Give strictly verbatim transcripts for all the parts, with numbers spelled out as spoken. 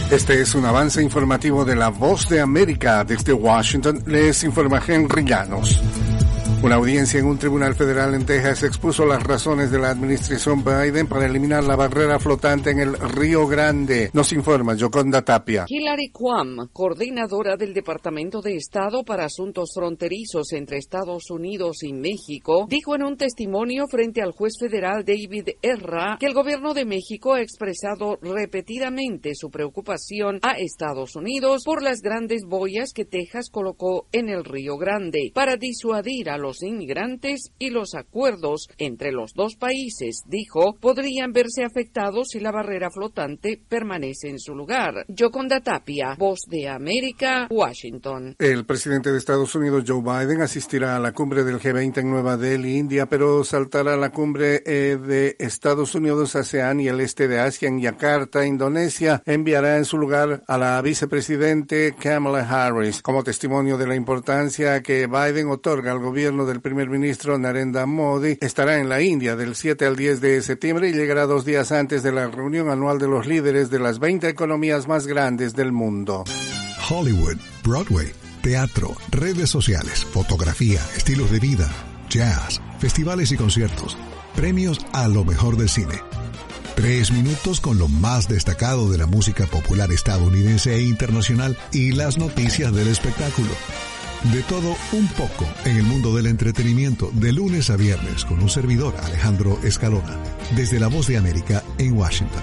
Este es un avance informativo de La Voz de América. Desde Washington les informa Henry Llanos. Una audiencia en un tribunal federal en Texas expuso las razones de la administración Biden para eliminar la barrera flotante en el Río Grande. Nos informa Yoconda Tapia. Hillary Quam, coordinadora del Departamento de Estado para Asuntos Fronterizos entre Estados Unidos y México, dijo en un testimonio frente al juez federal David Erra que el gobierno de México ha expresado repetidamente su preocupación a Estados Unidos por las grandes boyas que Texas colocó en el Río Grande para disuadir a los los inmigrantes y los acuerdos entre los dos países, dijo, podrían verse afectados si la barrera flotante permanece en su lugar. Yoconda Tapia, Voz de América, Washington. El presidente de Estados Unidos, Joe Biden, asistirá a la cumbre del G veinte en Nueva Delhi, India, pero saltará a la cumbre eh, de Estados Unidos, ASEAN y el este de Asia en Yakarta, Indonesia. Enviará en su lugar a la vicepresidente Kamala Harris, como testimonio de la importancia que Biden otorga al gobierno del primer ministro Narendra Modi. Estará en la India del siete al diez de septiembre y llegará dos días antes de la reunión anual de los líderes de las veinte economías más grandes del mundo. Hollywood, Broadway, teatro, redes sociales, fotografía, estilos de vida, jazz, festivales y conciertos, premios a lo mejor del cine. Tres minutos con lo más destacado de la música popular estadounidense e internacional y las noticias del espectáculo. De todo un poco en el mundo del entretenimiento, de lunes a viernes, con un servidor, Alejandro Escalona, desde La Voz de América en Washington.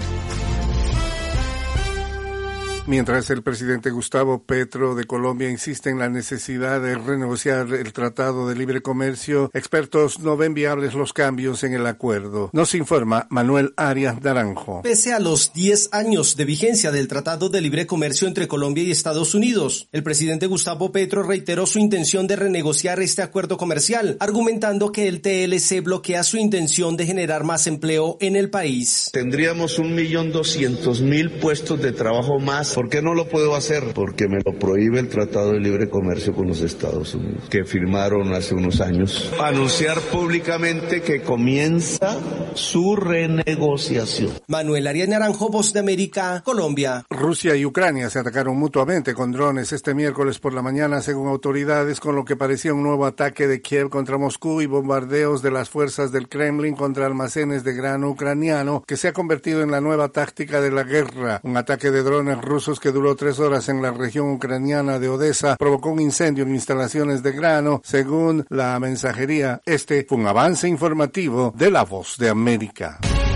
Mientras el presidente Gustavo Petro de Colombia insiste en la necesidad de renegociar el Tratado de Libre Comercio, expertos no ven viables los cambios en el acuerdo. Nos informa Manuel Arias Naranjo. Pese a los diez años de vigencia del Tratado de Libre Comercio entre Colombia y Estados Unidos, el presidente Gustavo Petro reiteró su intención de renegociar este acuerdo comercial, argumentando que el T L C bloquea su intención de generar más empleo en el país. Tendríamos un millón doscientos mil puestos de trabajo más. ¿Por qué no lo puedo hacer? Porque me lo prohíbe el Tratado de Libre Comercio con los Estados Unidos, que firmaron hace unos años. Anunciar públicamente que comienza su renegociación. Manuel Arias Naranjo, Voz de América, Colombia. Rusia y Ucrania se atacaron mutuamente con drones este miércoles por la mañana, según autoridades, con lo que parecía un nuevo ataque de Kiev contra Moscú y bombardeos de las fuerzas del Kremlin contra almacenes de grano ucraniano, que se ha convertido en la nueva táctica de la guerra. Un ataque de drones rusos que duró tres horas en la región ucraniana de Odessa provocó un incendio en instalaciones de grano, según la mensajería. Este fue un avance informativo de La Voz de América.